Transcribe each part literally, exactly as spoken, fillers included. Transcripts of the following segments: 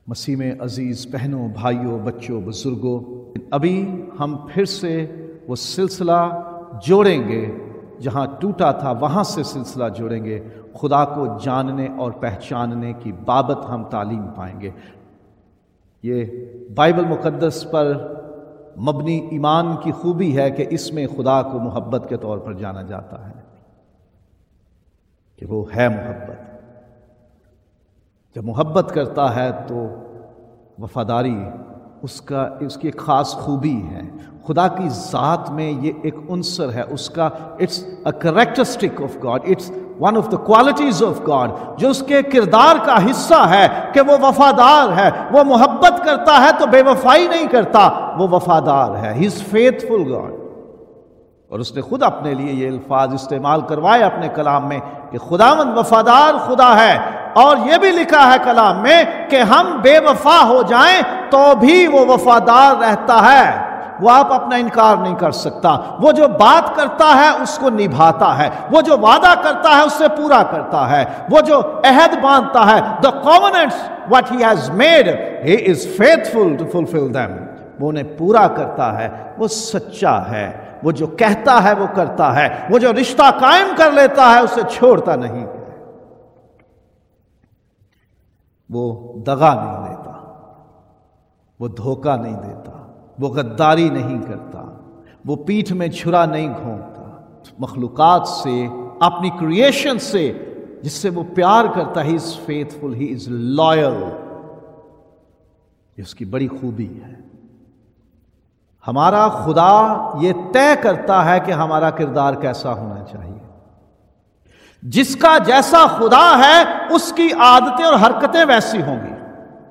مسیح میں عزیز بہنوں، بھائیوں، بچوں، بزرگوں، ابھی ہم پھر سے وہ سلسلہ جوڑیں گے جہاں ٹوٹا تھا، وہاں سے سلسلہ جوڑیں گے۔ خدا کو جاننے اور پہچاننے کی بابت ہم تعلیم پائیں گے۔ یہ بائبل مقدس پر مبنی ایمان کی خوبی ہے کہ اس میں خدا کو محبت کے طور پر جانا جاتا ہے کہ وہ ہے محبت۔ جب محبت کرتا ہے تو وفاداری اس کا اس کی ایک خاص خوبی ہے۔ خدا کی ذات میں یہ ایک عنصر ہے، اس کا it's a characteristic of God, it's one of the qualities of God, جو اس کے کردار کا حصہ ہے کہ وہ وفادار ہے۔ وہ محبت کرتا ہے تو بے وفائی نہیں کرتا، وہ وفادار ہے۔ He is faithful God. اور اس نے خود اپنے لیے یہ الفاظ استعمال کروائے اپنے کلام میں کہ خداوند وفادار خدا ہے، اور یہ بھی لکھا ہے کلام میں کہ ہم بے وفا ہو جائیں تو بھی وہ وفادار رہتا ہے۔ وہ آپ اپنا انکار نہیں کر سکتا۔ وہ جو بات کرتا ہے اس کو نبھاتا ہے، وہ جو وعدہ کرتا ہے اس سے پورا کرتا ہے، وہ جو عہد باندھتا ہے the covenants what he has made he is faithful to fulfill them، وہ انہیں پورا کرتا ہے۔ وہ سچا ہے، وہ جو کہتا ہے وہ کرتا ہے، وہ جو رشتہ قائم کر لیتا ہے اسے چھوڑتا نہیں، وہ دغا نہیں دیتا، وہ دھوکہ نہیں دیتا، وہ غداری نہیں کرتا، وہ پیٹھ میں چھرا نہیں گھونپتا۔ مخلوقات سے، اپنی کریشن سے جس سے وہ پیار کرتا ہے، he is faithful, he is loyal. یہ اس کی بڑی خوبی ہے۔ ہمارا خدا یہ طے کرتا ہے کہ ہمارا کردار کیسا ہونا چاہیے۔ جس کا جیسا خدا ہے اس کی عادتیں اور حرکتیں ویسی ہوں گی۔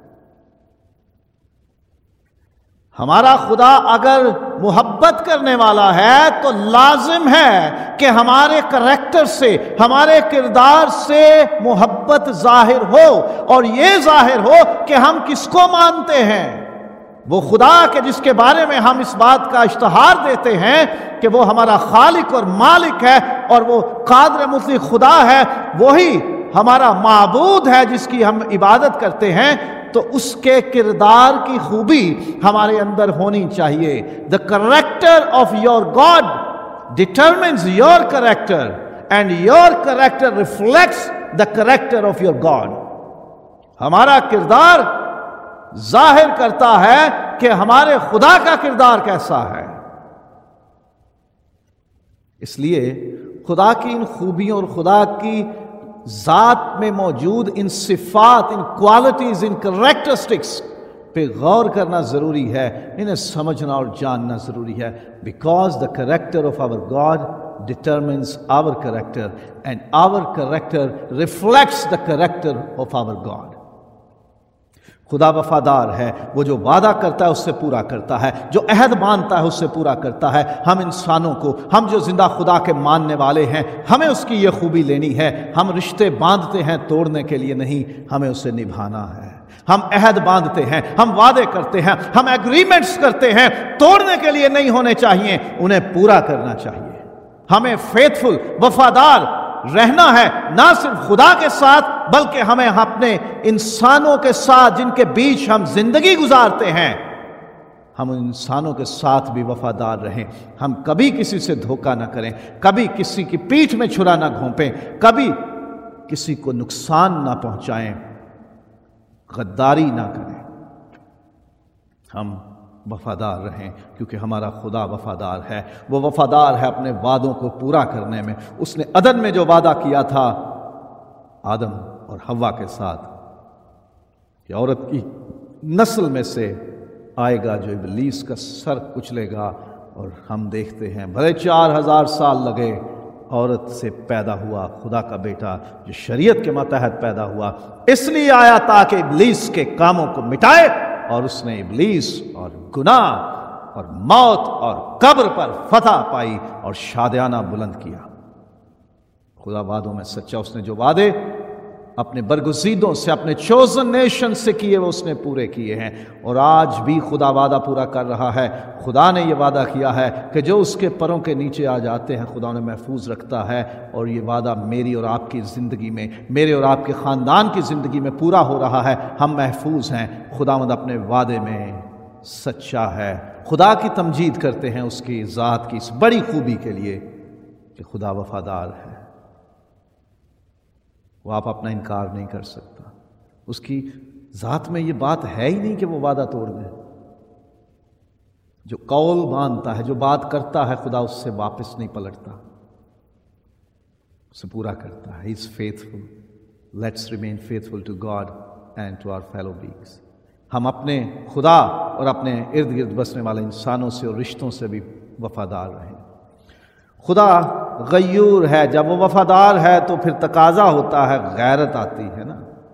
ہمارا خدا اگر محبت کرنے والا ہے تو لازم ہے کہ ہمارے کریکٹر سے، ہمارے کردار سے محبت ظاہر ہو، اور یہ ظاہر ہو کہ ہم کس کو مانتے ہیں۔ وہ خدا کے جس کے بارے میں ہم اس بات کا اشتہار دیتے ہیں کہ وہ ہمارا خالق اور مالک ہے اور وہ قادر مطلق خدا ہے، وہی ہمارا معبود ہے جس کی ہم عبادت کرتے ہیں، تو اس کے کردار کی خوبی ہمارے اندر ہونی چاہیے۔ The character of your God determines your character and your character reflects the character of your God۔ ہمارا کردار ظاہر کرتا ہے کہ ہمارے خدا کا کردار کیسا ہے۔ اس لیے خدا کی ان خوبیوں اور خدا کی ذات میں موجود ان صفات، ان کوالٹیز، ان کریکٹرسٹکس پہ غور کرنا ضروری ہے، انہیں سمجھنا اور جاننا ضروری ہے۔ Because the character of our God determines our character and our character reflects the character of our God. خدا وفادار ہے، وہ جو وعدہ کرتا ہے اس سے پورا کرتا ہے، جو عہد باندھتا ہے اس سے پورا کرتا ہے۔ ہم انسانوں کو، ہم جو زندہ خدا کے ماننے والے ہیں، ہمیں اس کی یہ خوبی لینی ہے۔ ہم رشتے باندھتے ہیں توڑنے کے لیے نہیں، ہمیں اسے نبھانا ہے۔ ہم عہد باندھتے ہیں، ہم وعدے کرتے ہیں، ہم ایگریمنٹس کرتے ہیں، توڑنے کے لیے نہیں ہونے چاہیے، انہیں پورا کرنا چاہیے۔ ہمیں فیتھفل، وفادار رہنا ہے، نہ صرف خدا کے ساتھ بلکہ ہمیں اپنے انسانوں کے ساتھ جن کے بیچ ہم زندگی گزارتے ہیں، ہم ان انسانوں کے ساتھ بھی وفادار رہیں۔ ہم کبھی کسی سے دھوکہ نہ کریں، کبھی کسی کی پیٹھ میں چھرا نہ گھونپیں، کبھی کسی کو نقصان نہ پہنچائیں، غداری نہ کریں۔ ہم وفادار رہیں کیونکہ ہمارا خدا وفادار ہے۔ وہ وفادار ہے اپنے وعدوں کو پورا کرنے میں۔ اس نے عدن میں جو وعدہ کیا تھا آدم اور حوا کے ساتھ کہ عورت کی نسل میں سے آئے گا جو ابلیس کا سر کچلے گا، اور ہم دیکھتے ہیں بھلے چار ہزار سال لگے، عورت سے پیدا ہوا خدا کا بیٹا جو شریعت کے ماتحت پیدا ہوا، اس لیے آیا تاکہ ابلیس کے کاموں کو مٹائے، اور اس نے ابلیس اور گناہ اور موت اور قبر پر فتح پائی اور شادیانہ بلند کیا۔ خدا وعدوں میں سچا، اس نے جو وعدے اپنے برگزیدوں سے، اپنے چوزن نیشن سے کیے وہ اس نے پورے کیے ہیں، اور آج بھی خدا وعدہ پورا کر رہا ہے۔ خدا نے یہ وعدہ کیا ہے کہ جو اس کے پروں کے نیچے آ جاتے ہیں خدا انہیں محفوظ رکھتا ہے، اور یہ وعدہ میری اور آپ کی زندگی میں، میرے اور آپ کے خاندان کی زندگی میں پورا ہو رہا ہے۔ ہم محفوظ ہیں، خداوند اپنے وعدے میں سچا ہے۔ خدا کی تمجید کرتے ہیں اس کی ذات کی اس بڑی خوبی کے لیے کہ خدا وفادار ہے، وہ آپ اپنا انکار نہیں کر سکتا۔ اس کی ذات میں یہ بات ہے ہی نہیں کہ وہ وعدہ توڑ دے۔ جو قول مانتا ہے، جو بات کرتا ہے، خدا اس سے واپس نہیں پلٹتا، اسے پورا کرتا ہے۔ He is faithful. Let's remain faithful to God and to our fellow beings. ہم اپنے خدا اور اپنے ارد گرد بسنے والے انسانوں سے اور رشتوں سے بھی وفادار رہیں۔ خدا غیور ہے، جب وہ وفادار ہے تو پھر تقاضا ہوتا ہے، غیرت آتی ہے نا۔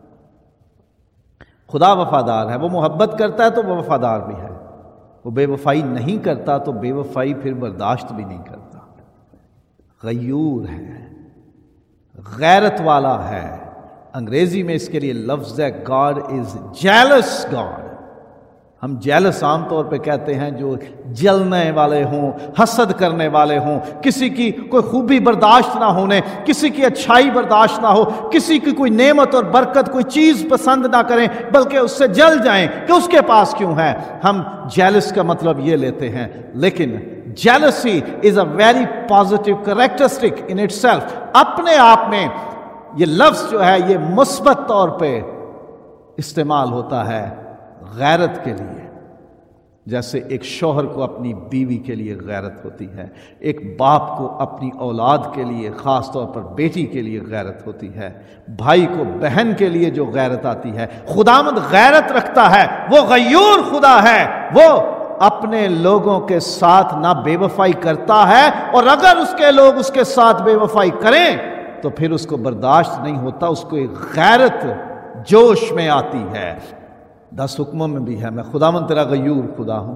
خدا وفادار ہے، وہ محبت کرتا ہے تو وہ وفادار بھی ہے، وہ بے وفائی نہیں کرتا تو بے وفائی پھر برداشت بھی نہیں کرتا۔ غیور ہے، غیرت والا ہے۔ انگریزی میں اس کے لیے لفظ ہے گاڈ از جیلس گاڈ۔ ہم جیلس عام طور پہ کہتے ہیں جو جلنے والے ہوں، حسد کرنے والے ہوں، کسی کی کوئی خوبی برداشت نہ ہونے، کسی کی اچھائی برداشت نہ ہو، کسی کی کوئی نعمت اور برکت کوئی چیز پسند نہ کریں بلکہ اس سے جل جائیں کہ اس کے پاس کیوں ہے۔ ہم جیلس کا مطلب یہ لیتے ہیں، لیکن jealousy is a very positive characteristic in itself۔ اپنے آپ میں یہ لفظ جو ہے یہ مثبت طور پہ استعمال ہوتا ہے غیرت کے لیے۔ جیسے ایک شوہر کو اپنی بیوی کے لیے غیرت ہوتی ہے، ایک باپ کو اپنی اولاد کے لیے، خاص طور پر بیٹی کے لیے غیرت ہوتی ہے، بھائی کو بہن کے لیے جو غیرت آتی ہے۔ خداوند غیرت رکھتا ہے، وہ غیور خدا ہے، وہ اپنے لوگوں کے ساتھ نہ بے وفائی کرتا ہے، اور اگر اس کے لوگ اس کے ساتھ بے وفائی کریں تو پھر اس کو برداشت نہیں ہوتا، اس کو ایک غیرت جوش میں آتی ہے۔ دس حکموں میں بھی ہے، میں خداوند تیرا غیور خدا ہوں۔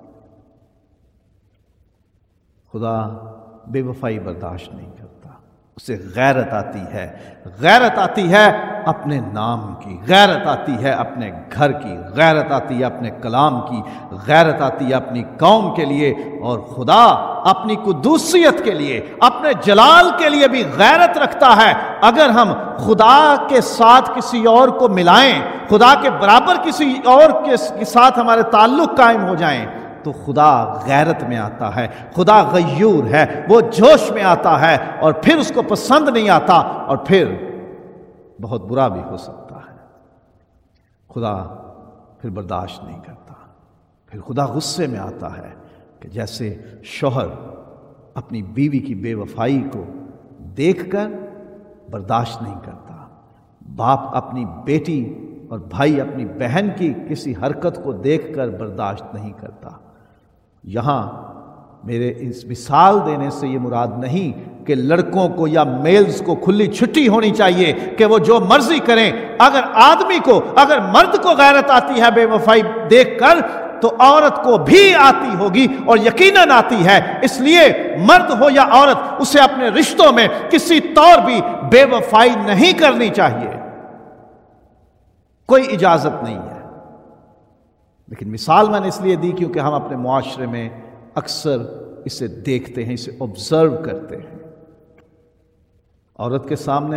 خدا بے وفائی برداشت نہیں کرتا، اسے غیرت آتی ہے۔ غیرت آتی ہے اپنے نام کی، غیرت آتی ہے اپنے گھر کی، غیرت آتی ہے اپنے کلام کی، غیرت آتی ہے اپنی قوم کے لیے، اور خدا اپنی قدوسیت کے لیے، اپنے جلال کے لیے بھی غیرت رکھتا ہے۔ اگر ہم خدا کے ساتھ کسی اور کو ملائیں، خدا کے برابر کسی اور کے ساتھ ہمارے تعلق قائم ہو جائیں تو خدا غیرت میں آتا ہے، خدا غیور ہے، وہ جوش میں آتا ہے، اور پھر اس کو پسند نہیں آتا، اور پھر بہت برا بھی ہو سکتا ہے۔ خدا پھر برداشت نہیں کرتا، پھر خدا غصے میں آتا ہے کہ جیسے شوہر اپنی بیوی کی بے وفائی کو دیکھ کر برداشت نہیں کرتا، باپ اپنی بیٹی اور بھائی اپنی بہن کی کسی حرکت کو دیکھ کر برداشت نہیں کرتا۔ یہاں میرے اس مثال دینے سے یہ مراد نہیں کہ لڑکوں کو یا میلز کو کھلی چھٹی ہونی چاہیے کہ وہ جو مرضی کریں۔ اگر آدمی کو، اگر مرد کو غیرت آتی ہے بے وفائی دیکھ کر تو عورت کو بھی آتی ہوگی، اور یقیناً آتی ہے۔ اس لیے مرد ہو یا عورت، اسے اپنے رشتوں میں کسی طور بھی بے وفائی نہیں کرنی چاہیے، کوئی اجازت نہیں ہے۔ لیکن مثال میں نے اس لیے دی کیونکہ ہم اپنے معاشرے میں اکثر اسے دیکھتے ہیں، اسے آبزرو کرتے ہیں۔ عورت کے سامنے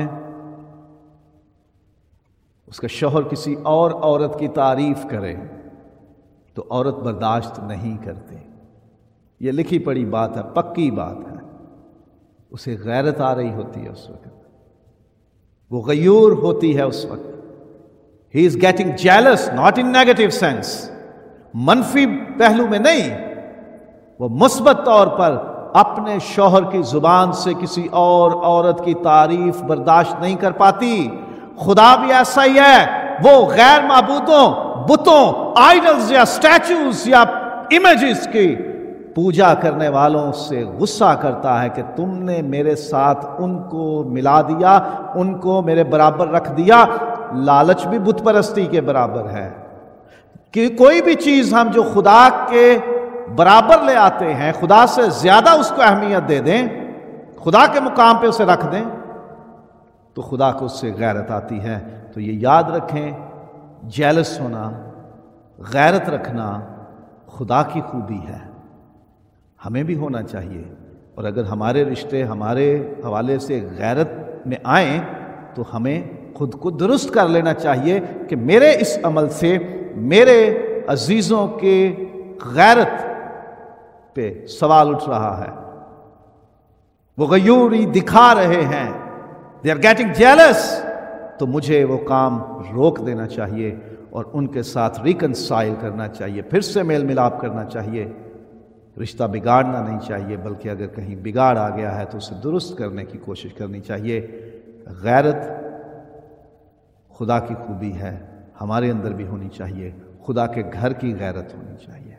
اس کا شوہر کسی اور عورت کی تعریف کرے تو عورت برداشت نہیں کرتی۔ یہ لکھی پڑی بات ہے، پکی بات ہے، اسے غیرت آ رہی ہوتی ہے اس وقت، وہ غیور ہوتی ہے اس وقت۔ He is getting jealous, not in negative sense، منفی پہلو میں نہیں، وہ مثبت طور پر اپنے شوہر کی زبان سے کسی اور عورت کی تعریف برداشت نہیں کر پاتی۔ خدا بھی ایسا ہی ہے، وہ غیر معبودوں، بتوں، آئیڈلز یا سٹیچوز یا امیجز کی پوجا کرنے والوں سے غصہ کرتا ہے کہ تم نے میرے ساتھ ان کو ملا دیا، ان کو میرے برابر رکھ دیا۔ لالچ بھی بت پرستی کے برابر ہے کہ کوئی بھی چیز ہم جو خدا کے برابر لے آتے ہیں، خدا سے زیادہ اس کو اہمیت دے دیں، خدا کے مقام پہ اسے رکھ دیں، تو خدا کو اس سے غیرت آتی ہے۔ تو یہ یاد رکھیں، جیلس ہونا، غیرت رکھنا خدا کی خوبی ہے، ہمیں بھی ہونا چاہیے۔ اور اگر ہمارے رشتے ہمارے حوالے سے غیرت میں آئیں تو ہمیں خود کو درست کر لینا چاہیے کہ میرے اس عمل سے میرے عزیزوں کے غیرت پہ سوال اٹھ رہا ہے، وہ غیوری دکھا رہے ہیں، they are getting jealous، تو مجھے وہ کام روک دینا چاہیے اور ان کے ساتھ ریکنسائل کرنا چاہیے، پھر سے میل ملاپ کرنا چاہیے، رشتہ بگاڑنا نہیں چاہیے، بلکہ اگر کہیں بگاڑ آ گیا ہے تو اسے درست کرنے کی کوشش کرنی چاہیے۔ غیرت خدا کی خوبی ہے، ہمارے اندر بھی ہونی چاہیے، خدا کے گھر کی غیرت ہونی چاہیے۔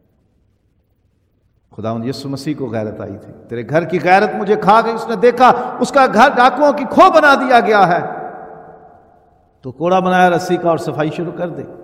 خداوند یسوع مسیح کو غیرت آئی تھی، تیرے گھر کی غیرت مجھے کھا گئی، اس نے دیکھا اس کا گھر ڈاکوؤں کی کھو بنا دیا گیا ہے، تو کوڑا بنایا رسی کا اور صفائی شروع کر دے۔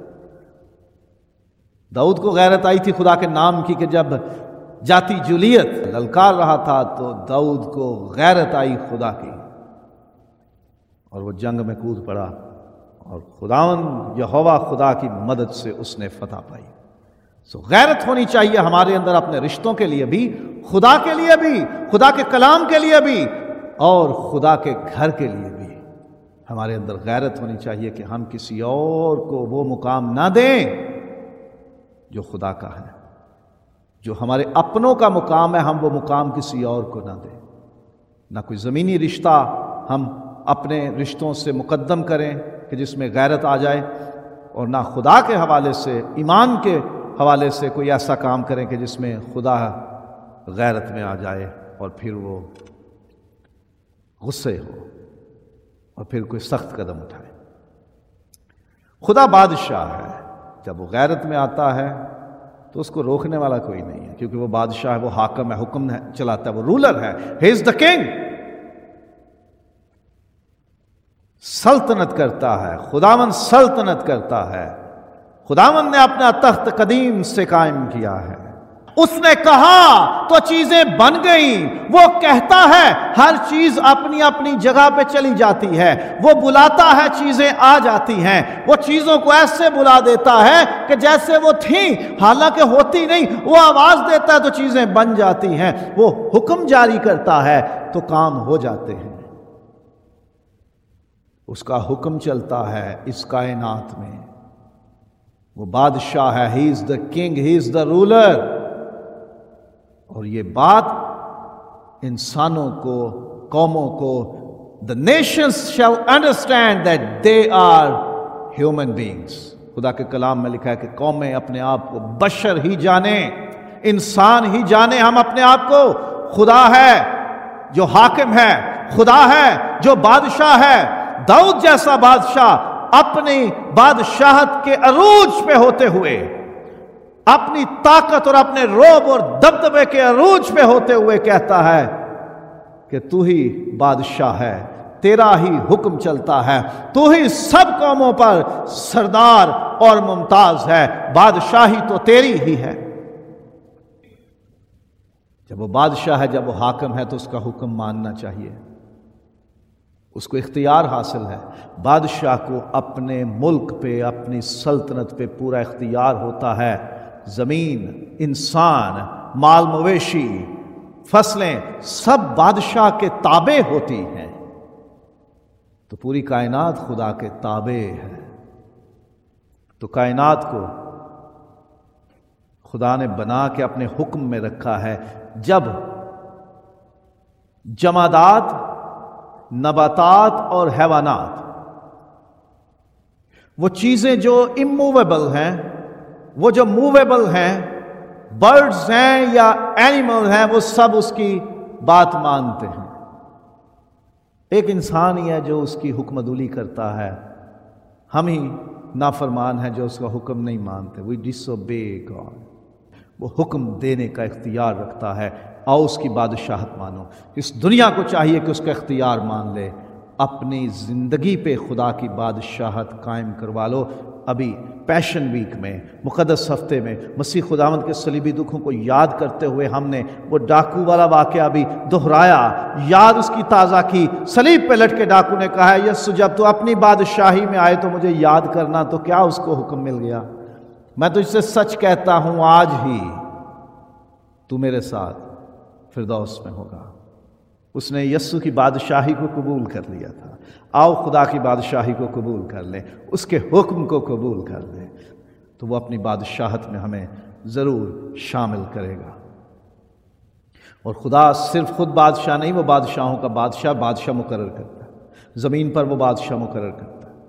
داؤد کو غیرت آئی تھی خدا کے نام کی کہ جب جاتی جولیت للکار رہا تھا تو داؤد کو غیرت آئی خدا کی اور وہ جنگ میں کود پڑا اور خداوند یہوہ خدا کی مدد سے اس نے فتح پائی۔ سو غیرت ہونی چاہیے ہمارے اندر، اپنے رشتوں کے لیے بھی، خدا کے لیے بھی، خدا کے کلام کے لیے بھی، اور خدا کے گھر کے لیے بھی ہمارے اندر غیرت ہونی چاہیے کہ ہم کسی اور کو وہ مقام نہ دیں جو خدا کا ہے، جو ہمارے اپنوں کا مقام ہے، ہم وہ مقام کسی اور کو نہ دیں۔ نہ کوئی زمینی رشتہ ہم اپنے رشتوں سے مقدم کریں کہ جس میں غیرت آ جائے، اور نہ خدا کے حوالے سے، ایمان کے حوالے سے کوئی ایسا کام کریں کہ جس میں خدا غیرت میں آ جائے اور پھر وہ غصے ہو اور پھر کوئی سخت قدم اٹھائے۔ خدا بادشاہ ہے، جب وہ غیرت میں آتا ہے تو اس کو روکنے والا کوئی نہیں ہے، کیونکہ وہ بادشاہ ہے، وہ حاکم ہے، حکم ہے چلاتا ہے، وہ رولر ہے، ہی از دا کنگ، سلطنت کرتا ہے، خداوند سلطنت کرتا ہے، خداوند نے اپنا تخت قدیم سے قائم کیا ہے، اس نے کہا تو چیزیں بن گئیں، وہ کہتا ہے ہر چیز اپنی اپنی جگہ پہ چلی جاتی ہے، وہ بلاتا ہے چیزیں آ جاتی ہیں، وہ چیزوں کو ایسے بلا دیتا ہے کہ جیسے وہ تھیں حالانکہ ہوتی نہیں، وہ آواز دیتا ہے تو چیزیں بن جاتی ہیں، وہ حکم جاری کرتا ہے تو کام ہو جاتے ہیں، اس کا حکم چلتا ہے اس کائنات میں، وہ بادشاہ ہے، he is the king, he is the ruler. اور یہ بات انسانوں کو، قوموں کو، the nations shall understand that they are human beings۔ خدا کے کلام میں لکھا ہے کہ قومیں اپنے آپ کو بشر ہی جانیں، انسان ہی جانیں، ہم اپنے آپ کو خدا ہے جو حاکم ہے، خدا ہے جو بادشاہ ہے۔ داؤد جیسا بادشاہ اپنی بادشاہت کے عروج پہ ہوتے ہوئے، اپنی طاقت اور اپنے روب اور دبدبے کے عروج پہ ہوتے ہوئے کہتا ہے کہ تو ہی بادشاہ ہے، تیرا ہی حکم چلتا ہے، تو ہی سب قوموں پر سردار اور ممتاز ہے، بادشاہی تو تیری ہی ہے۔ جب وہ بادشاہ ہے، جب وہ حاکم ہے تو اس کا حکم ماننا چاہیے، اس کو اختیار حاصل ہے۔ بادشاہ کو اپنے ملک پہ، اپنی سلطنت پہ پورا اختیار ہوتا ہے، زمین، انسان، مال مویشی، فصلیں سب بادشاہ کے تابع ہوتی ہیں، تو پوری کائنات خدا کے تابع ہے۔ تو کائنات کو خدا نے بنا کے اپنے حکم میں رکھا ہے۔ جب جمادات، نباتات اور حیوانات، وہ چیزیں جو اموویبل ہیں، وہ جو موویبل ہیں، برڈز ہیں یا اینیمل ہیں، وہ سب اس کی بات مانتے ہیں۔ ایک انسان ہی ہے جو اس کی حکم عدولی کرتا ہے، ہم ہی نافرمان ہیں جو اس کا حکم نہیں مانتے۔ We disobey God۔ وہ حکم دینے کا اختیار رکھتا ہے، آؤ اس کی بادشاہت مانو۔ اس دنیا کو چاہیے کہ اس کا اختیار مان لے، اپنی زندگی پہ خدا کی بادشاہت قائم کروا لو، ابھی پیشن ویک میں، مقدس ہفتے میں مسیح خداوند کے صلیبی دکھوں کو یاد کرتے ہوئے ہم نے وہ ڈاکو والا واقعہ بھی دہرایا، یاد اس کی تازہ کی۔ صلیب پہ لٹ کے ڈاکو نے کہا ہے یسوع جب تو اپنی بادشاہی میں آئے تو مجھے یاد کرنا، تو کیا اس کو حکم مل گیا؟ میں تجھ سے سچ کہتا ہوں آج ہی تو میرے ساتھ فردوس میں ہوگا۔ اس نے یسوع کی بادشاہی کو قبول کر لیا تھا۔ آؤ خدا کی بادشاہی کو قبول کر لیں، اس کے حکم کو قبول کر لیں، تو وہ اپنی بادشاہت میں ہمیں ضرور شامل کرے گا۔ اور خدا صرف خود بادشاہ نہیں، وہ بادشاہوں کا بادشاہ بادشاہ مقرر کرتا ہے، زمین پر وہ بادشاہ مقرر کرتا ہے۔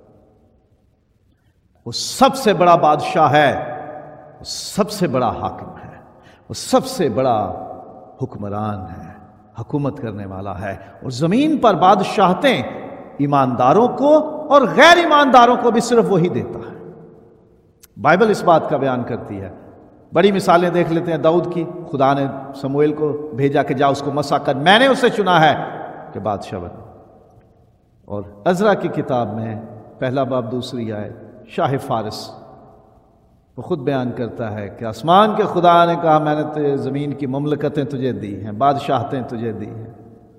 وہ سب سے بڑا بادشاہ ہے، وہ سب سے بڑا حاکم ہے، وہ سب سے بڑا حکمران ہے، حکومت کرنے والا ہے۔ اور زمین پر بادشاہتیں ایمانداروں کو اور غیر ایمانداروں کو بھی صرف وہی دیتا ہے۔ بائبل اس بات کا بیان کرتی ہے۔ بڑی مثالیں دیکھ لیتے ہیں داؤد کی، خدا نے سموئیل کو بھیجا کہ جا اس کو مسح کر، میں نے اسے چنا ہے کہ بادشاہ بنے۔ اور عزرا کی کتاب میں پہلا باب دوسری آیت، شاہ فارس وہ خود بیان کرتا ہے کہ آسمان کے خدا نے کہا میں نے تجھے زمین کی مملکتیں تجھے دی ہیں، بادشاہتیں تجھے دی ہیں۔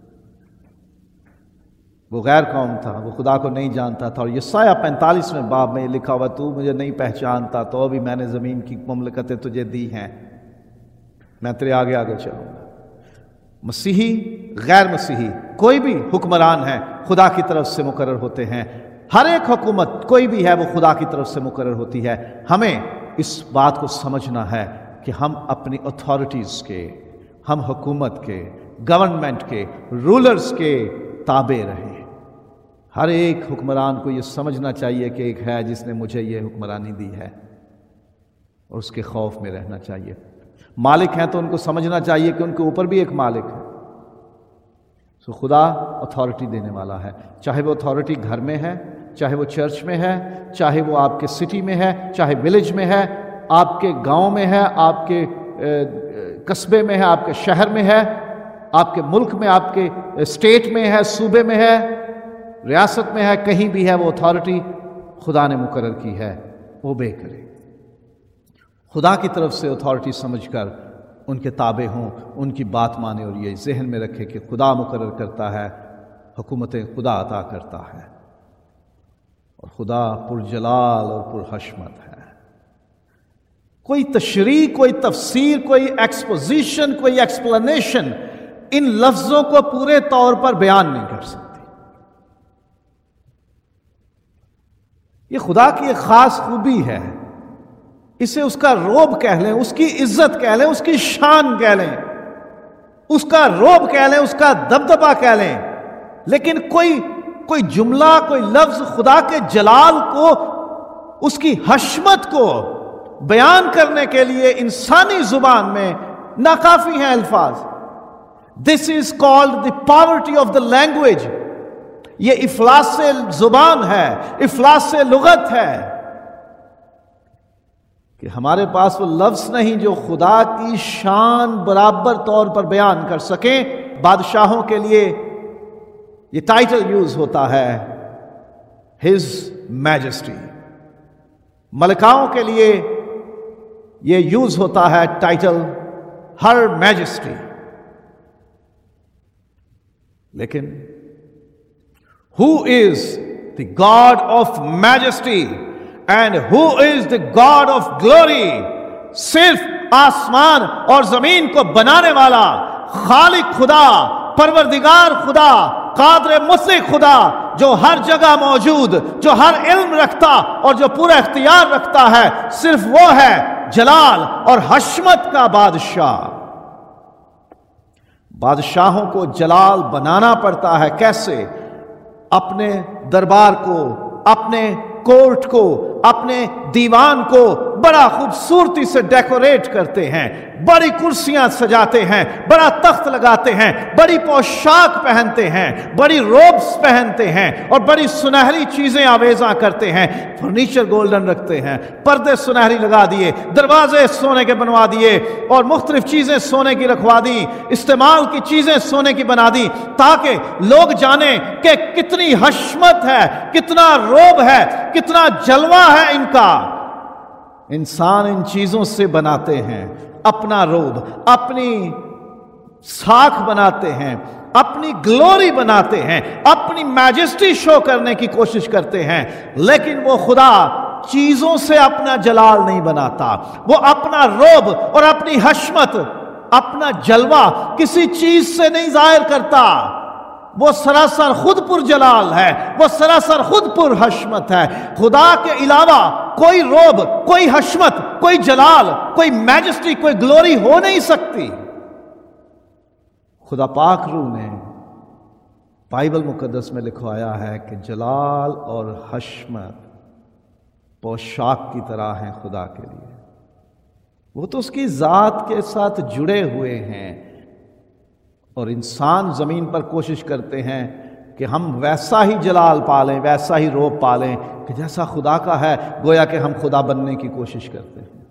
وہ غیر قوم تھا، وہ خدا کو نہیں جانتا تھا، اور یسایہ پینتالیسویں باب میں یہ لکھا ہوا تو مجھے نہیں پہچانتا تو ابھی میں نے زمین کی مملکتیں تجھے دی ہیں، میں تیرے آگے آگے چلوں گا۔ مسیحی غیر مسیحی کوئی بھی حکمران ہے خدا کی طرف سے مقرر ہوتے ہیں، ہر ایک حکومت کوئی بھی ہے وہ خدا کی طرف سے مقرر ہوتی ہے۔ ہمیں اس بات کو سمجھنا ہے کہ ہم اپنی اتھارٹیز کے، ہم حکومت کے، گورنمنٹ کے، رولرز کے تابع رہیں۔ ہر ایک حکمران کو یہ سمجھنا چاہیے کہ ایک ہے جس نے مجھے یہ حکمرانی دی ہے، اور اس کے خوف میں رہنا چاہیے۔ مالک ہیں تو ان کو سمجھنا چاہیے کہ ان کے اوپر بھی ایک مالک ہے۔ سو خدا اتھارٹی دینے والا ہے، چاہے وہ اتھارٹی گھر میں ہے، چاہے وہ چرچ میں ہے، چاہے وہ آپ کے سٹی میں ہے، چاہے ولیج میں ہے، آپ کے گاؤں میں ہے، آپ کے قصبے میں ہے، آپ کے شہر میں ہے، آپ کے ملک میں، آپ کے اسٹیٹ میں ہے، صوبے میں ہے، ریاست میں ہے، کہیں بھی ہے، وہ اتھارٹی خدا نے مقرر کی ہے، اوبے کرے۔ خدا کی طرف سے اتھارٹی سمجھ کر ان کے تابع ہوں، ان کی بات مانے، اور یہ ذہن میں رکھے کہ خدا مقرر کرتا ہے، حکومتیں خدا عطا کرتا ہے، اور خدا پرجلال اور پرحشمت ہے۔ کوئی تشریح، کوئی تفسیر، کوئی ایکسپوزیشن، کوئی ایکسپلینیشن ان لفظوں کو پورے طور پر بیان نہیں کر سکتی۔ یہ خدا کی ایک خاص خوبی ہے، اسے اس کا روب کہہ لیں، اس کی عزت کہہ لیں، اس کی شان کہہ لیں، اس کا روب کہہ لیں، اس کا دبدبہ کہہ لیں، لیکن کوئی کوئی جملہ، کوئی لفظ خدا کے جلال کو، اس کی حشمت کو بیان کرنے کے لیے انسانی زبان میں ناکافی ہیں الفاظ۔ This is called the poverty of the language۔ یہ افلاس زبان ہے، افلاس لغت ہے، کہ ہمارے پاس وہ لفظ نہیں جو خدا کی شان برابر طور پر بیان کر سکیں۔ بادشاہوں کے لیے یہ ٹائٹل یوز ہوتا ہے His Majesty، ملکاؤں کے لیے یہ یوز ہوتا ہے ٹائٹل Her Majesty۔ لیکن Who is the God of Majesty and who is the God of Glory؟ صرف آسمان اور زمین کو بنانے والا خالق خدا، پروردگار خدا، قادر مطلق خدا، جو ہر جگہ موجود، جو ہر علم رکھتا اور جو پورا اختیار رکھتا ہے، صرف وہ ہے جلال اور حشمت کا بادشاہ۔ بادشاہوں کو جلال بنانا پڑتا ہے، کیسے؟ اپنے دربار کو، اپنے کورٹ کو، اپنے دیوان کو بڑا خوبصورتی سے ڈیکوریٹ کرتے ہیں، بڑی کرسیاں سجاتے ہیں، بڑا تخت لگاتے ہیں، بڑی پوشاک پہنتے ہیں، بڑی روبس پہنتے ہیں اور بڑی سنہری چیزیں آویزاں کرتے ہیں، فرنیچر گولڈن رکھتے ہیں، پردے سنہری لگا دیے، دروازے سونے کے بنوا دیے اور مختلف چیزیں سونے کی رکھوا دی، استعمال کی چیزیں سونے کی بنا دی، تاکہ لوگ جانیں کہ کتنی حشمت ہے، کتنا روب ہے، کتنا جلوہ ہے ان کا۔ انسان ان چیزوں سے بناتے ہیں اپنا روب، اپنی ساکھ بناتے ہیں، اپنی گلوری بناتے ہیں، اپنی میجسٹی شو کرنے کی کوشش کرتے ہیں، لیکن وہ خدا چیزوں سے اپنا جلال نہیں بناتا، وہ اپنا روب اور اپنی حشمت، اپنا جلوہ کسی چیز سے نہیں ظاہر کرتا۔ وہ سراسر خود پر جلال ہے، وہ سراسر خود پر حشمت ہے۔ خدا کے علاوہ کوئی روب، کوئی حشمت، کوئی جلال، کوئی میجسٹی، کوئی گلوری ہو نہیں سکتی۔ خدا پاک روح نے بائبل مقدس میں لکھوایا ہے کہ جلال اور حشمت پوشاک کی طرح ہیں خدا کے لیے، وہ تو اس کی ذات کے ساتھ جڑے ہوئے ہیں، اور انسان زمین پر کوشش کرتے ہیں کہ ہم ویسا ہی جلال پالیں، ویسا ہی روب پالیں کہ جیسا خدا کا ہے، گویا کہ ہم خدا بننے کی کوشش کرتے ہیں۔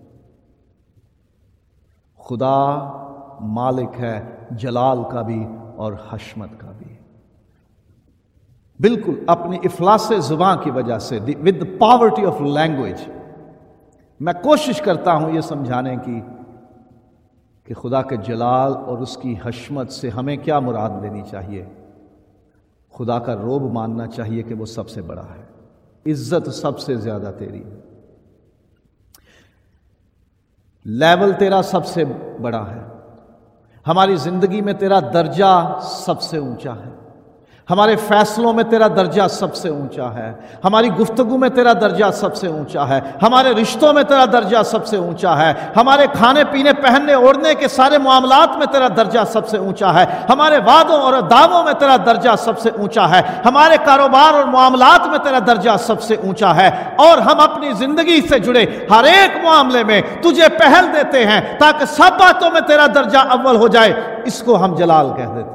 خدا مالک ہے جلال کا بھی اور حشمت کا بھی، بالکل اپنی افلاس زبان کی وجہ سے، ود پاورٹی آف لینگویج۔ میں کوشش کرتا ہوں یہ سمجھانے کی کہ خدا کے جلال اور اس کی حشمت سے ہمیں کیا مراد لینی چاہیے۔ خدا کا روب ماننا چاہیے کہ وہ سب سے بڑا ہے، عزت سب سے زیادہ تیری ہے، لیول تیرا سب سے بڑا ہے، ہماری زندگی میں تیرا درجہ سب سے اونچا ہے، ہمارے فیصلوں میں تیرا درجہ سب سے اونچا ہے، ہماری گفتگو میں تیرا درجہ سب سے اونچا ہے، ہمارے رشتوں میں تیرا درجہ سب سے اونچا ہے، ہمارے کھانے پینے پہننے اوڑھنے کے سارے معاملات میں تیرا درجہ سب سے اونچا ہے، ہمارے وعدوں اور دعووں میں تیرا درجہ سب سے اونچا ہے، ہمارے کاروبار اور معاملات میں تیرا درجہ سب سے اونچا ہے، اور ہم اپنی زندگی سے جڑے ہر ایک معاملے میں تجھے پہل دیتے ہیں تاکہ سب باتوں میں تیرا درجہ اول ہو جائے۔ اس کو ہم جلال کہہ دیتے ہیں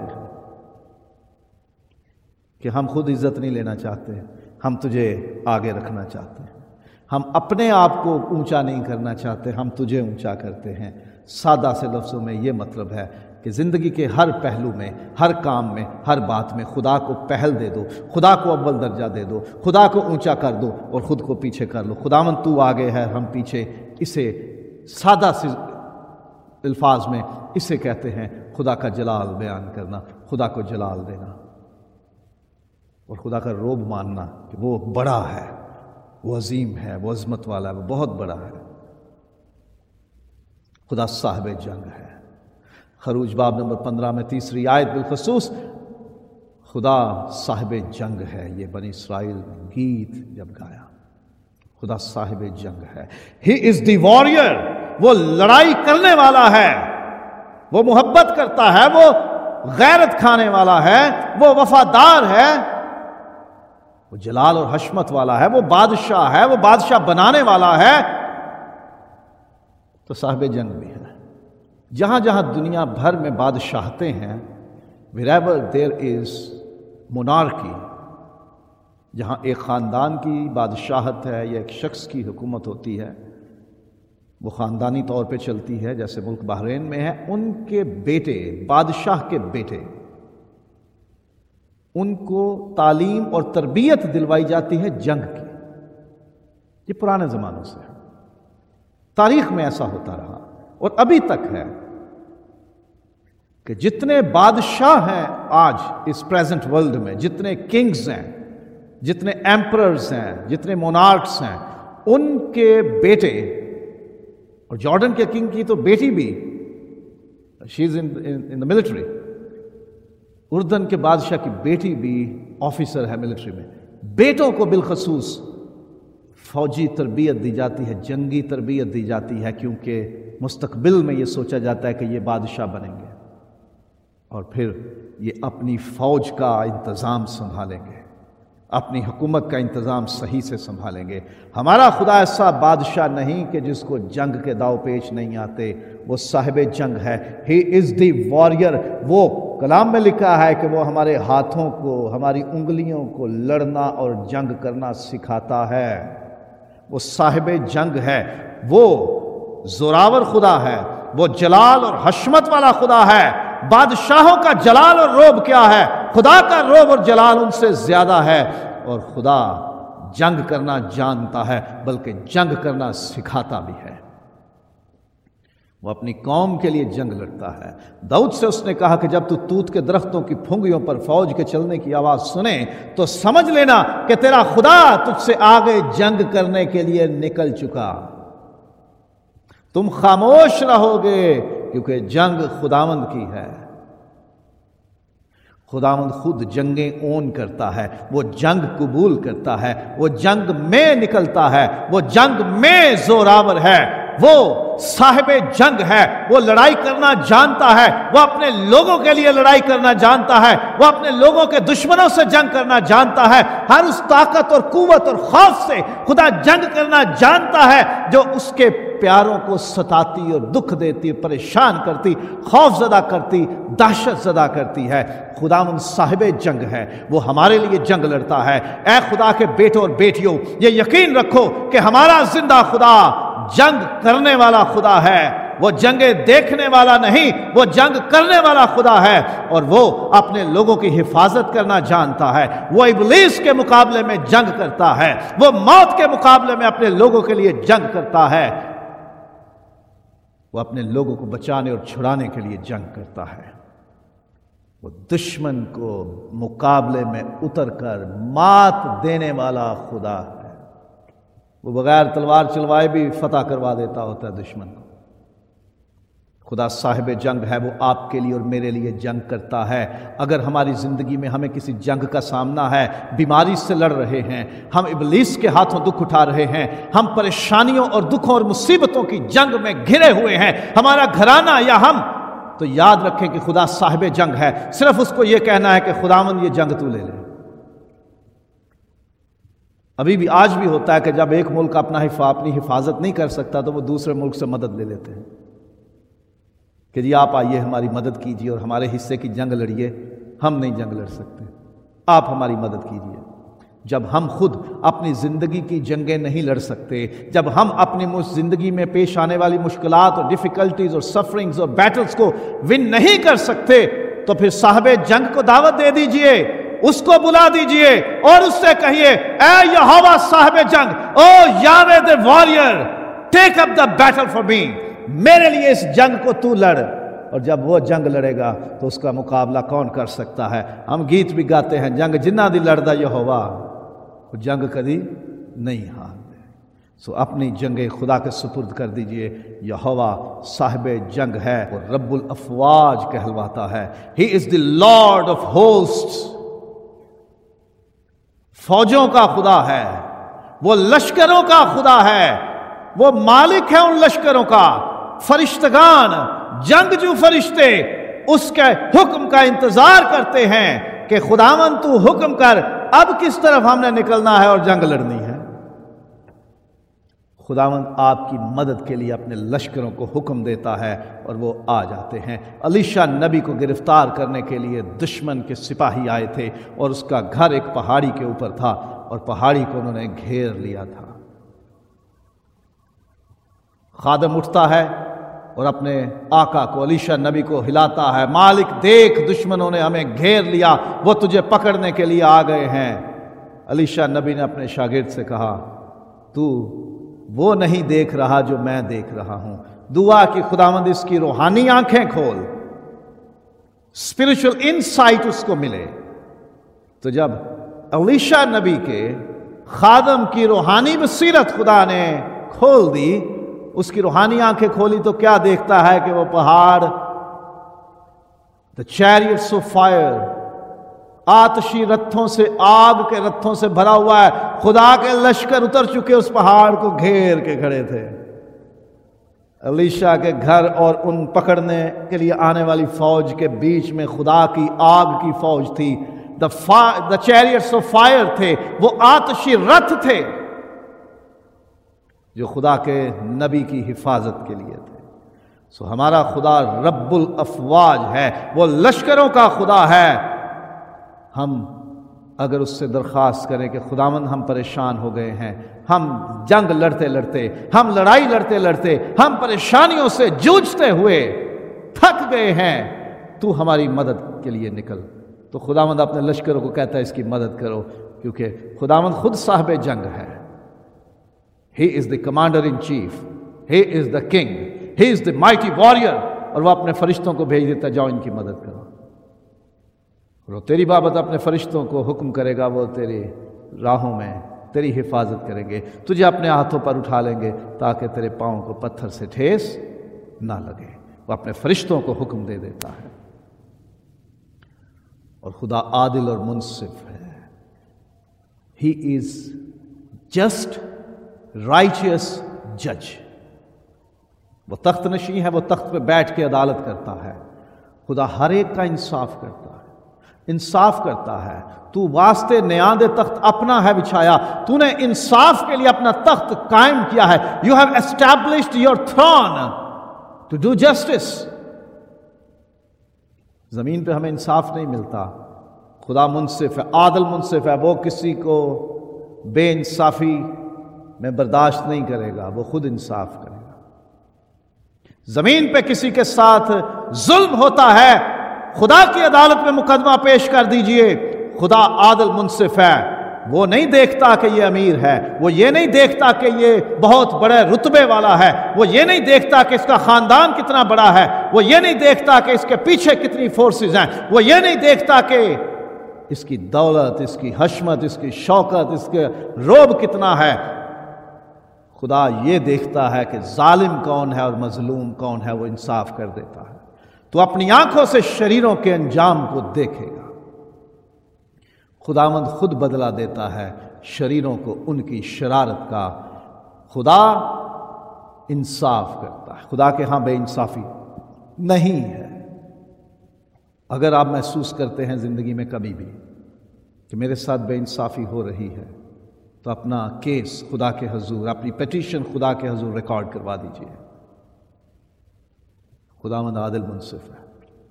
کہ ہم خود عزت نہیں لینا چاہتے، ہم تجھے آگے رکھنا چاہتے ہیں، ہم اپنے آپ کو اونچا نہیں کرنا چاہتے، ہم تجھے اونچا کرتے ہیں۔ سادہ سے لفظوں میں یہ مطلب ہے کہ زندگی کے ہر پہلو میں، ہر کام میں، ہر بات میں خدا کو پہل دے دو، خدا کو اول درجہ دے دو، خدا کو اونچا کر دو اور خود کو پیچھے کر لو۔ خداوند تو آگے ہے، ہم پیچھے۔ اسے سادہ سے الفاظ میں اسے کہتے ہیں خدا کا جلال بیان کرنا، خدا کو جلال دینا، اور خدا کا روب ماننا کہ وہ بڑا ہے، وہ عظیم ہے، وہ عظمت والا ہے، وہ بہت بڑا ہے۔ خدا صاحب جنگ ہے۔ خروج باب نمبر پندرہ میں تیسری آیت بالخصوص خدا صاحب جنگ ہے، یہ بنی اسرائیل نے گیت جب گایا، خدا صاحب جنگ ہے۔ ہی از دی واریر، وہ لڑائی کرنے والا ہے، وہ محبت کرتا ہے، وہ غیرت کھانے والا ہے، وہ وفادار ہے، وہ جلال اور حشمت والا ہے، وہ بادشاہ ہے، وہ بادشاہ بنانے والا ہے، تو صاحب جنگ بھی ہے۔ جہاں جہاں دنیا بھر میں بادشاہتے ہیں، wherever there is monarchy، جہاں ایک خاندان کی بادشاہت ہے یا ایک شخص کی حکومت ہوتی ہے، وہ خاندانی طور پہ چلتی ہے، جیسے ملک بحرین میں ہے، ان کے بیٹے، بادشاہ کے بیٹے، ان کو تعلیم اور تربیت دلوائی جاتی ہے جنگ کی۔ یہ پرانے زمانوں سے ہے، تاریخ میں ایسا ہوتا رہا اور ابھی تک ہے کہ جتنے بادشاہ ہیں آج اس پریزنٹ ورلڈ میں، جتنے کنگز ہیں، جتنے ایمپررز ہیں، جتنے مونارکس ہیں، ان کے بیٹے، اور جارڈن کے کنگ کی تو بیٹی بھی، شی از ان دا ملٹری، اردن کے بادشاہ کی بیٹی بھی آفیسر ہے ملٹری میں۔ بیٹوں کو بالخصوص فوجی تربیت دی جاتی ہے، جنگی تربیت دی جاتی ہے، کیونکہ مستقبل میں یہ سوچا جاتا ہے کہ یہ بادشاہ بنیں گے اور پھر یہ اپنی فوج کا انتظام سنبھالیں گے، اپنی حکومت کا انتظام صحیح سے سنبھالیں گے۔ ہمارا خدا ایسا بادشاہ نہیں کہ جس کو جنگ کے داؤ پیچ نہیں آتے، وہ صاحب جنگ ہے۔ He is the warrior. وہ کلام میں لکھا ہے کہ وہ ہمارے ہاتھوں کو، ہماری انگلیوں کو لڑنا اور جنگ کرنا سکھاتا ہے۔ وہ صاحب جنگ ہے، وہ زوراور خدا ہے، وہ جلال اور حشمت والا خدا ہے۔ بادشاہوں کا جلال اور روب کیا ہے؟ خدا کا روب اور جلال ان سے زیادہ ہے، اور خدا جنگ کرنا جانتا ہے، بلکہ جنگ کرنا سکھاتا بھی ہے۔ وہ اپنی قوم کے لیے جنگ لڑتا ہے۔ داؤد سے اس نے کہا کہ جب تو توت کے درختوں کی پھنگیوں پر فوج کے چلنے کی آواز سنے تو سمجھ لینا کہ تیرا خدا تجھ سے آگے جنگ کرنے کے لیے نکل چکا۔ تم خاموش رہو گے کیونکہ جنگ خداوند کی ہے۔ خداوند خود جنگیں اون کرتا ہے، وہ جنگ قبول کرتا ہے، وہ جنگ میں نکلتا ہے، وہ جنگ میں زوراور ہے، وہ صاحب جنگ ہے، وہ لڑائی کرنا جانتا ہے، وہ اپنے لوگوں کے لیے لڑائی کرنا جانتا ہے، وہ اپنے لوگوں کے دشمنوں سے جنگ کرنا جانتا ہے۔ ہر اس طاقت اور قوت اور خوف سے خدا جنگ کرنا جانتا ہے جو اس کے پیاروں کو ستاتی اور دکھ دیتی، پریشان کرتی، خوف زدہ کرتی، دہشت زدہ کرتی ہے۔ خداوند صاحب جنگ ہے، وہ ہمارے لیے جنگ لڑتا ہے۔ اے خدا کے بیٹوں اور بیٹیوں، یہ یقین رکھو کہ ہمارا زندہ خدا جنگ کرنے والا خدا ہے۔ وہ جنگیں دیکھنے والا نہیں، وہ جنگ کرنے والا خدا ہے، اور وہ اپنے لوگوں کی حفاظت کرنا جانتا ہے۔ وہ ابلیس کے مقابلے میں جنگ کرتا ہے، وہ موت کے مقابلے میں اپنے لوگوں کے لیے جنگ کرتا ہے، وہ اپنے لوگوں کو بچانے اور چھڑانے کے لیے جنگ کرتا ہے۔ وہ دشمن کو مقابلے میں اتر کر مات دینے والا خدا ہے۔ وہ بغیر تلوار چلوائے بھی فتح کروا دیتا ہوتا ہے دشمن کو۔ خدا صاحب جنگ ہے، وہ آپ کے لیے اور میرے لیے جنگ کرتا ہے۔ اگر ہماری زندگی میں ہمیں کسی جنگ کا سامنا ہے، بیماری سے لڑ رہے ہیں، ہم ابلیس کے ہاتھوں دکھ اٹھا رہے ہیں، ہم پریشانیوں اور دکھوں اور مصیبتوں کی جنگ میں گھرے ہوئے ہیں، ہمارا گھرانہ یا ہم، تو یاد رکھیں کہ خدا صاحب جنگ ہے۔ صرف اس کو یہ کہنا ہے کہ خداوند یہ جنگ تو لے لے۔ ابھی بھی آج بھی ہوتا ہے کہ جب ایک ملک اپنا اپنی حفاظت نہیں کر سکتا تو وہ دوسرے ملک سے مدد لے لیتے ہیں کہ جی آپ آئیے ہماری مدد کیجیے اور ہمارے حصے کی جنگ لڑیے، ہم نہیں جنگ لڑ سکتے، آپ ہماری مدد کیجیے۔ جب ہم خود اپنی زندگی کی جنگیں نہیں لڑ سکتے، جب ہم اپنی زندگی میں پیش آنے والی مشکلات اور ڈیفیکلٹیز اور سفرنگز اور بیٹلز کو ون نہیں کر سکتے، تو پھر صاحب جنگ کو دعوت دے دیجئے، اس کو بلا دیجئے اور اس سے کہیے، اے یہوہ صاحب جنگ، او یاوے the warrior, take up the battle for me، میرے لیے اس جنگ کو تو لڑ۔ اور جب وہ جنگ لڑے گا تو اس کا مقابلہ کون کر سکتا ہے؟ ہم گیت بھی گاتے ہیں، جنگ جنہ دی لڑدا یہوہ، وہ جنگ کبھی نہیں ہار دے۔ سو اپنی جنگیں خدا کے سپرد کر دیجئے۔ یہوہ صاحب جنگ ہے، وہ رب الافواج کہلواتا ہے۔ He is the Lord of hosts، فوجوں کا خدا ہے، وہ لشکروں کا خدا ہے، وہ مالک ہے ان لشکروں کا۔ فرشتگان، جنگجو فرشتے اس کے حکم کا انتظار کرتے ہیں کہ خداوند تو حکم کر، اب کس طرف ہم نے نکلنا ہے اور جنگ لڑنی ہے۔ خداوند آپ کی مدد کے لیے اپنے لشکروں کو حکم دیتا ہے اور وہ آ جاتے ہیں۔ الیشا نبی کو گرفتار کرنے کے لیے دشمن کے سپاہی آئے تھے اور اس کا گھر ایک پہاڑی کے اوپر تھا اور پہاڑی کو انہوں نے گھیر لیا تھا۔ خادم اٹھتا ہے اور اپنے آقا کو، الیشا نبی کو ہلاتا ہے، مالک دیکھ دشمنوں نے ہمیں گھیر لیا، وہ تجھے پکڑنے کے لیے آ گئے ہیں۔ الیشا نبی نے اپنے شاگرد سے کہا، تو وہ نہیں دیکھ رہا جو میں دیکھ رہا ہوں، دعا کہ خداوند اس کی روحانی آنکھیں کھول، اسپرچل انسائٹ اس کو ملے۔ تو جب الیشا نبی کے خادم کی روحانی بصیرت خدا نے کھول دی، اس کی روحانی آنکھیں کھولی، تو کیا دیکھتا ہے کہ وہ پہاڑ the chariots of fire، آتشی رتھوں سے، آگ کے رتھوں سے بھرا ہوا ہے۔ خدا کے لشکر اتر چکے اس پہاڑ کو گھیر کے کھڑے تھے۔ الیشا کے گھر اور ان پکڑنے کے لیے آنے والی فوج کے بیچ میں خدا کی آگ کی فوج تھی۔ دا دا چیریٹس آف فائر تھے، وہ آتشی رتھ تھے جو خدا کے نبی کی حفاظت کے لیے تھے۔ سو ہمارا خدا رب الافواج ہے، وہ لشکروں کا خدا ہے۔ ہم اگر اس سے درخواست کریں کہ خداوند ہم پریشان ہو گئے ہیں، ہم جنگ لڑتے لڑتے، ہم لڑائی لڑتے لڑتے، ہم پریشانیوں سے جوجھتے ہوئے تھک گئے ہیں، تو ہماری مدد کے لیے نکل، تو خداوند اپنے لشکروں کو کہتا ہے اس کی مدد کرو، کیونکہ خداوند خود صاحب جنگ ہے۔ He is the commander in chief, he is the king, he is the mighty warrior, اور وہ اپنے فرشتوں کو بھیج دیتا، جاؤ ان کی مدد کرو، اور وہ تیری بابت اپنے فرشتوں کو حکم کرے گا، وہ تیری راہوں میں تیری حفاظت کریں گے، تجھے اپنے ہاتھوں پر اٹھا لیں گے تاکہ تیرے پاؤں کو پتھر سے ٹھیس نہ لگے۔ وہ اپنے فرشتوں کو حکم دے دیتا ہے، اور خدا عادل اور منصف ہے۔ ہی از جسٹ رائچیس جج، وہ تخت نشین ہے، وہ تخت پہ بیٹھ کے عدالت کرتا ہے۔ خدا ہر ایک کا انصاف کرتا ہے، انصاف کرتا ہے۔ تو واسطے نیاند تخت اپنا ہے بچھایا، تو نے انصاف کے لیے اپنا تخت قائم کیا ہے۔ You have established your throne to do justice. زمین پہ ہمیں انصاف نہیں ملتا، خدا منصف ہے، عادل منصف ہے، وہ کسی کو بے انصافی میں برداشت نہیں کرے گا، وہ خود انصاف کرے گا۔ زمین پہ کسی کے ساتھ ظلم ہوتا ہے، خدا کی عدالت میں مقدمہ پیش کر دیجئے، خدا عادل منصف ہے۔ وہ نہیں دیکھتا کہ یہ امیر ہے، وہ یہ نہیں دیکھتا کہ یہ بہت بڑے رتبے والا ہے، وہ یہ نہیں دیکھتا کہ اس کا خاندان کتنا بڑا ہے، وہ یہ نہیں دیکھتا کہ اس کے پیچھے کتنی فورسز ہیں، وہ یہ نہیں دیکھتا کہ اس کی دولت، اس کی حشمت، اس کی شوکت، اس کے روب کتنا ہے۔ خدا یہ دیکھتا ہے کہ ظالم کون ہے اور مظلوم کون ہے، وہ انصاف کر دیتا ہے۔ تو اپنی آنکھوں سے شریروں کے انجام کو دیکھے گا۔ خداوند خود بدلہ دیتا ہے شریروں کو ان کی شرارت کا۔ خدا انصاف کرتا ہے، خدا کے ہاں بے انصافی نہیں ہے۔ اگر آپ محسوس کرتے ہیں زندگی میں کبھی بھی کہ میرے ساتھ بے انصافی ہو رہی ہے، تو اپنا کیس خدا کے حضور، اپنی پیٹیشن خدا کے حضور ریکارڈ کروا دیجئے۔ خداوند عادل منصف ہے۔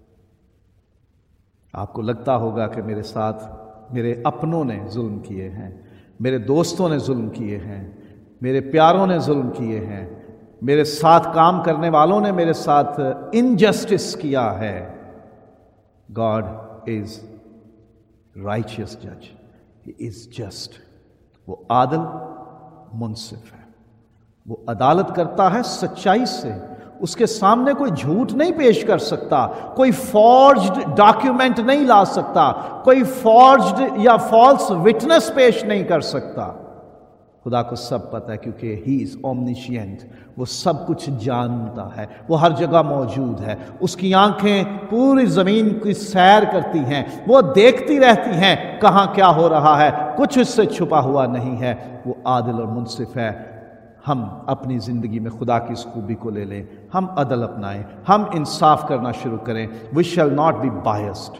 آپ کو لگتا ہوگا کہ میرے ساتھ میرے اپنوں نے ظلم کیے ہیں، میرے دوستوں نے ظلم کیے ہیں، میرے پیاروں نے ظلم کیے ہیں، میرے ساتھ کام کرنے والوں نے میرے ساتھ انجسٹس کیا ہے۔ God is righteous judge. He is just. وہ عادل منصف ہے، وہ عدالت کرتا ہے سچائی سے، اس کے سامنے کوئی جھوٹ نہیں پیش کر سکتا، کوئی فارجڈ ڈاکیومنٹ نہیں لا سکتا، کوئی فارجڈ یا فالس وٹنس پیش نہیں کر سکتا۔ خدا کو سب پتہ ہے، کیونکہ ہی از اومنیشینٹ، وہ سب کچھ جانتا ہے، وہ ہر جگہ موجود ہے، اس کی آنکھیں پوری زمین کی سیر کرتی ہیں، وہ دیکھتی رہتی ہیں کہاں کیا ہو رہا ہے، کچھ اس سے چھپا ہوا نہیں ہے۔ وہ عادل اور منصف ہے۔ ہم اپنی زندگی میں خدا کی اس خوبی کو لے لیں، ہم عدل اپنائیں، ہم انصاف کرنا شروع کریں۔ We shall not be biased.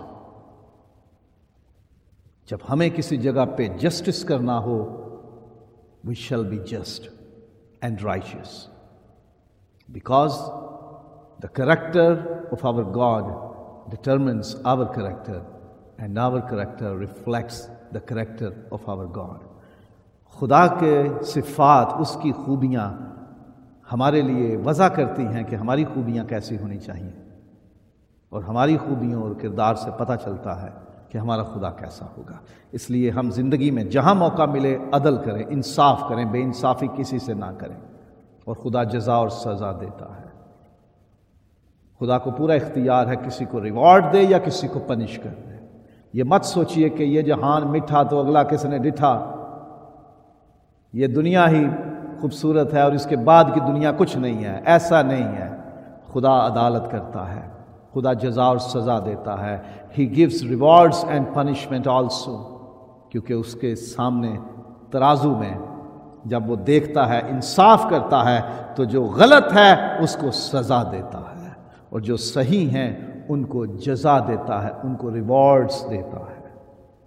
جب ہمیں کسی جگہ پہ جسٹس کرنا ہو، we shall be just and righteous, because the character of our God determines our character, and our character reflects the character of our God. خدا کے صفات، اس کی خوبیاں ہمارے لیے وضع کرتی ہیں کہ ہماری خوبیاں کیسی ہونی چاہیے، اور ہماری خوبیوں اور کردار سے پتہ چلتا ہے کہ ہمارا خدا کیسا ہوگا۔ اس لیے ہم زندگی میں جہاں موقع ملے عدل کریں، انصاف کریں، بے انصافی کسی سے نہ کریں، اور خدا جزا اور سزا دیتا ہے۔ خدا کو پورا اختیار ہے کسی کو ریوارڈ دے یا کسی کو پنش کر دے۔ یہ مت سوچئے کہ یہ جہان میٹھا تو اگلا کس نے ڈٹھا، یہ دنیا ہی خوبصورت ہے اور اس کے بعد کی دنیا کچھ نہیں ہے، ایسا نہیں ہے۔ خدا عدالت کرتا ہے، خدا جزا اور سزا دیتا ہے۔ He gives rewards and punishment also، کیونکہ اس کے سامنے ترازو میں جب وہ دیکھتا ہے، انصاف کرتا ہے، تو جو غلط ہے اس کو سزا دیتا ہے، اور جو صحیح ہیں ان کو جزا دیتا ہے، ان کو ریوارڈز دیتا ہے۔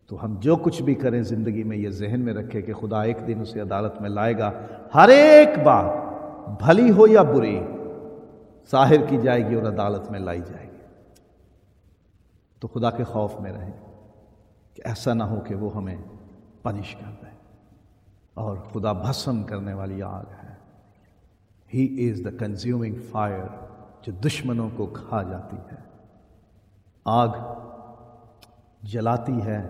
تو ہم جو کچھ بھی کریں زندگی میں یہ ذہن میں رکھے کہ خدا ایک دن اسے عدالت میں لائے گا، ہر ایک بات بھلی ہو یا بری ظاہر کی جائے گی اور عدالت میں لائی جائے گی۔ تو خدا کے خوف میں رہیں کہ ایسا نہ ہو کہ وہ ہمیں پنش کر دے، اور خدا بھسم کرنے والی آگ ہے۔ He is the consuming fire, جو دشمنوں کو کھا جاتی ہے۔ آگ جلاتی ہے،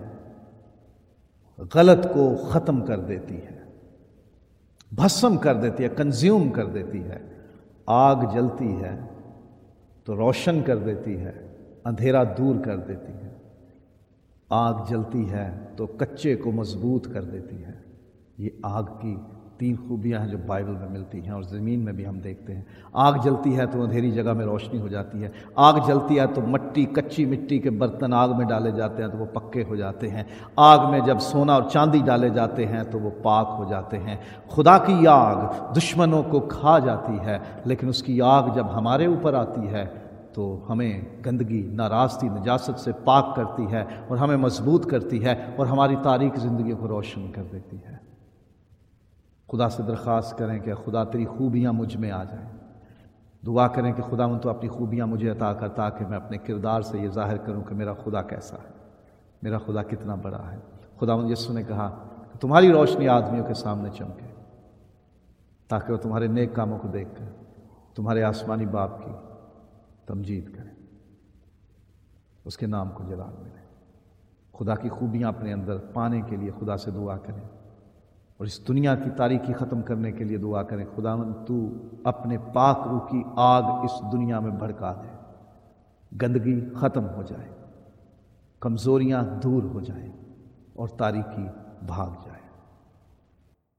غلط کو ختم کر دیتی ہے، بھسم کر دیتی ہے، کنزیوم کر دیتی ہے۔ آگ جلتی ہے تو روشن کر دیتی ہے، اندھیرا دور کر دیتی ہے۔ آگ جلتی ہے تو کچے کو مضبوط کر دیتی ہے۔ یہ آگ کی تین خوبیاں ہیں جو بائبل میں ملتی ہیں، اور زمین میں بھی ہم دیکھتے ہیں۔ آگ جلتی ہے تو اندھیری جگہ میں روشنی ہو جاتی ہے۔ آگ جلتی ہے تو مٹی، کچی مٹی کے برتن آگ میں ڈالے جاتے ہیں تو وہ پکے ہو جاتے ہیں۔ آگ میں جب سونا اور چاندی ڈالے جاتے ہیں تو وہ پاک ہو جاتے ہیں۔ خدا کی آگ دشمنوں کو کھا جاتی ہے، لیکن اس کی آگ جب ہمارے اوپر آتی ہے تو ہمیں گندگی، ناراستی، نجاست سے پاک کرتی ہے، اور ہمیں مضبوط کرتی ہے، اور ہماری تاریک زندگی کو روشن کر دیتی ہے۔ خدا سے درخواست کریں کہ خدا تیری خوبیاں مجھ میں آ جائیں۔ دعا کریں کہ خدا من تو اپنی خوبیاں مجھے عطا کر، تاکہ میں اپنے کردار سے یہ ظاہر کروں کہ میرا خدا کیسا ہے، میرا خدا کتنا بڑا ہے۔ خدا من یسوع نے کہا کہ تمہاری روشنی آدمیوں کے سامنے چمکے، تاکہ وہ تمہارے نیک کاموں کو دیکھ کر تمہارے آسمانی باپ کی تمجید کریں، اس کے نام کو جلال ملے۔ خدا کی خوبیاں اپنے اندر پانے کے لیے خدا سے دعا کریں، اور اس دنیا کی تاریکی ختم کرنے کے لیے دعا کریں۔ خداوند تو اپنے پاک روح کی آگ اس دنیا میں بھڑکا دے، گندگی ختم ہو جائے، کمزوریاں دور ہو جائیں، اور تاریکی بھاگ جائے۔